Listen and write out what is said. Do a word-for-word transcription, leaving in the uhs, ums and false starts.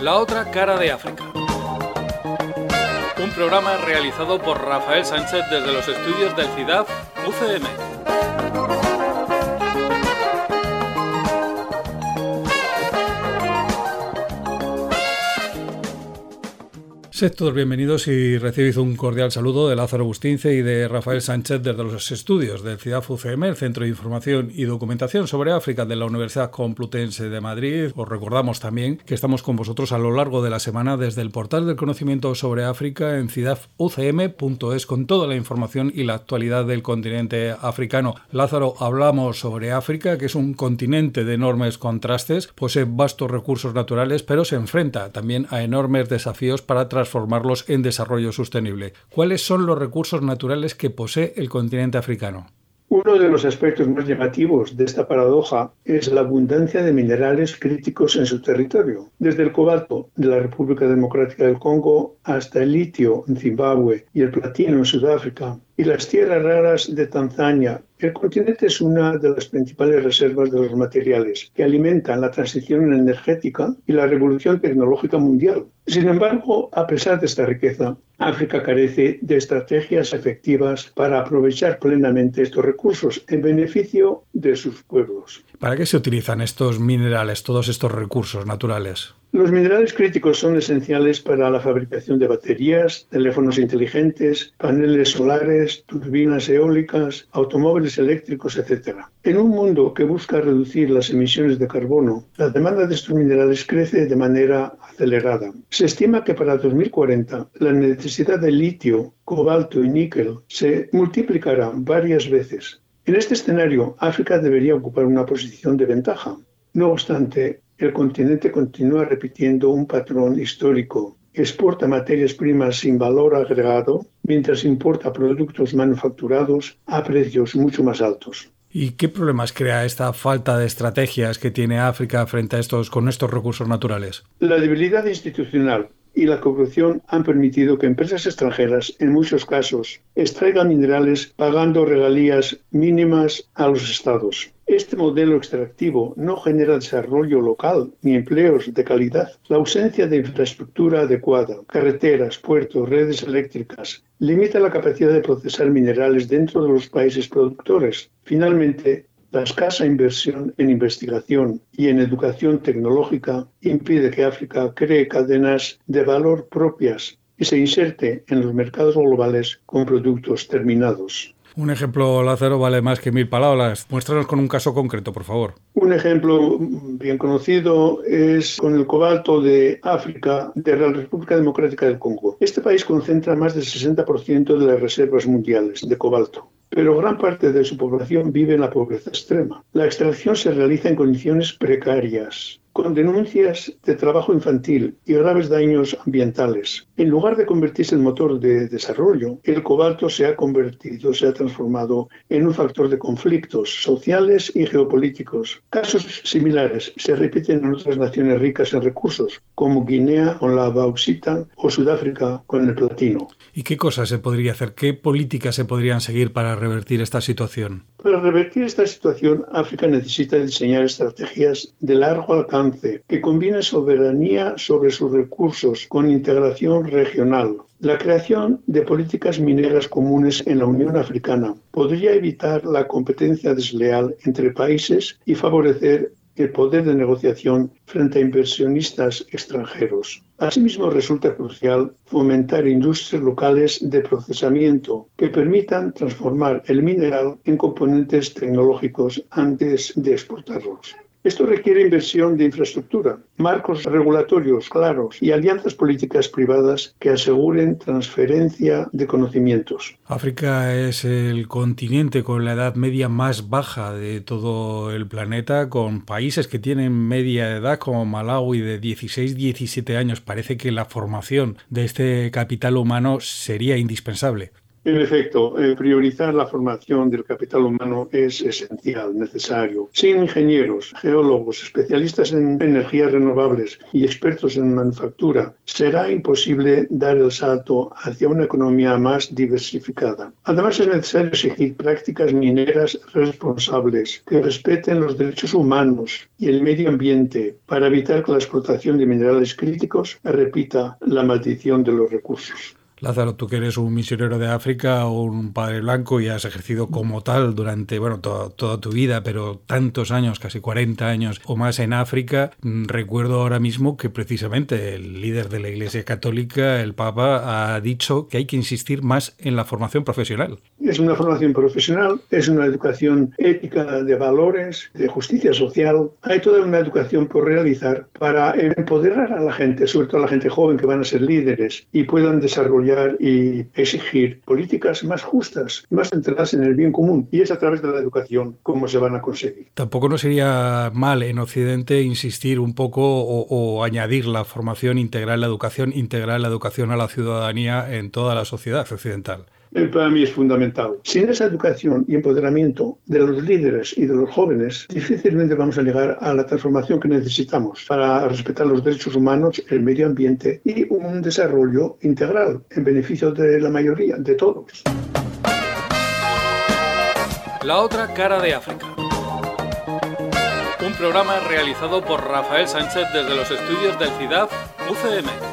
La otra cara de África. Un programa realizado por Rafael Sánchez desde los estudios del C I D A F U C M. Sed todos bienvenidos y recibid un cordial saludo de Lázaro Bustince y de Rafael Sánchez desde los estudios del C I D A F U C M, el Centro de Información y Documentación sobre África de la Universidad Complutense de Madrid. Os recordamos también que estamos con vosotros a lo largo de la semana desde el portal del conocimiento sobre África en c i d a f u c m punto es con toda la información y la actualidad del continente africano. Lázaro, hablamos sobre África, que es un continente de enormes contrastes, posee vastos recursos naturales, pero se enfrenta también a enormes desafíos para transformar transformarlos en desarrollo sostenible. ¿Cuáles son los recursos naturales que posee el continente africano? Uno de los aspectos más llamativos de esta paradoja es la abundancia de minerales críticos en su territorio, desde el cobalto de la República Democrática del Congo hasta el litio en Zimbabue y el platino en Sudáfrica y las tierras raras de Tanzania. El continente es una de las principales reservas de los materiales que alimentan la transición energética y la revolución tecnológica mundial. Sin embargo, a pesar de esta riqueza, África carece de estrategias efectivas para aprovechar plenamente estos recursos en beneficio de sus pueblos. ¿Para qué se utilizan estos minerales, todos estos recursos naturales? Los minerales críticos son esenciales para la fabricación de baterías, teléfonos inteligentes, paneles solares, turbinas eólicas, automóviles eléctricos, etcétera. En un mundo que busca reducir las emisiones de carbono, la demanda de estos minerales crece de manera acelerada. Se estima que para dos mil cuarenta la necesidad de litio, cobalto y níquel se multiplicará varias veces. En este escenario, África debería ocupar una posición de ventaja. No obstante, el continente continúa repitiendo un patrón histórico. Exporta materias primas sin valor agregado, mientras importa productos manufacturados a precios mucho más altos. ¿Y qué problemas crea esta falta de estrategias que tiene África frente a estos, con estos recursos naturales? La debilidad institucional y la corrupción han permitido que empresas extranjeras, en muchos casos, extraigan minerales pagando regalías mínimas a los estados. Este modelo extractivo no genera desarrollo local ni empleos de calidad. La ausencia de infraestructura adecuada, carreteras, puertos, redes eléctricas, limita la capacidad de procesar minerales dentro de los países productores. Finalmente, la escasa inversión en investigación y en educación tecnológica impide que África cree cadenas de valor propias y se inserte en los mercados globales con productos terminados. Un ejemplo, Lázaro, vale más que mil palabras. Muéstranos con un caso concreto, por favor. Un ejemplo bien conocido es con el cobalto de África, de la República Democrática del Congo. Este país concentra más del sesenta por ciento de las reservas mundiales de cobalto, pero gran parte de su población vive en la pobreza extrema. La extracción se realiza en condiciones precarias, con denuncias de trabajo infantil y graves daños ambientales. En lugar de convertirse en motor de desarrollo, el cobalto se ha convertido, se ha transformado en un factor de conflictos sociales y geopolíticos. Casos similares se repiten en otras naciones ricas en recursos, como Guinea con la bauxita o Sudáfrica con el platino. ¿Y qué cosas se podría hacer? ¿Qué políticas se podrían seguir para revertir esta situación? Para revertir esta situación, África necesita diseñar estrategias de largo alcance que combinen soberanía sobre sus recursos con integración regional. La creación de políticas mineras comunes en la Unión Africana podría evitar la competencia desleal entre países y favorecer el poder de negociación frente a inversionistas extranjeros. Asimismo, resulta crucial fomentar industrias locales de procesamiento que permitan transformar el mineral en componentes tecnológicos antes de exportarlos. Esto requiere inversión de infraestructura, marcos regulatorios claros y alianzas políticas privadas que aseguren transferencia de conocimientos. África es el continente con la edad media más baja de todo el planeta, con países que tienen media edad como Malawi de dieciséis a diecisiete años. Parece que la formación de este capital humano sería indispensable. En efecto, eh, priorizar la formación del capital humano es esencial, necesario. Sin ingenieros, geólogos, especialistas en energías renovables y expertos en manufactura, será imposible dar el salto hacia una economía más diversificada. Además, es necesario exigir prácticas mineras responsables que respeten los derechos humanos y el medio ambiente para evitar que la explotación de minerales críticos repita la maldición de los recursos. Lázaro, tú que eres un misionero de África o un padre blanco y has ejercido como tal durante, bueno, to- toda tu vida, pero tantos años, casi cuarenta años o más en África, recuerdo ahora mismo que precisamente el líder de la Iglesia Católica, el Papa, ha dicho que hay que insistir más en la formación profesional. Es una formación profesional, es una educación ética de valores, de justicia social. Hay toda una educación por realizar para empoderar a la gente, sobre todo a la gente joven que van a ser líderes y puedan desarrollar y exigir políticas más justas, más centradas en el bien común. Y es a través de la educación cómo se van a conseguir. Tampoco no sería mal en Occidente insistir un poco o, o añadir la formación integral, la educación integral, la educación a la ciudadanía en toda la sociedad occidental. Para mí es fundamental. Sin esa educación y empoderamiento de los líderes y de los jóvenes, difícilmente vamos a llegar a la transformación que necesitamos para respetar los derechos humanos, el medio ambiente y un desarrollo integral en beneficio de la mayoría, de todos. La otra cara de África. Un programa realizado por Rafael Sánchez desde los estudios del C I D A F U C M.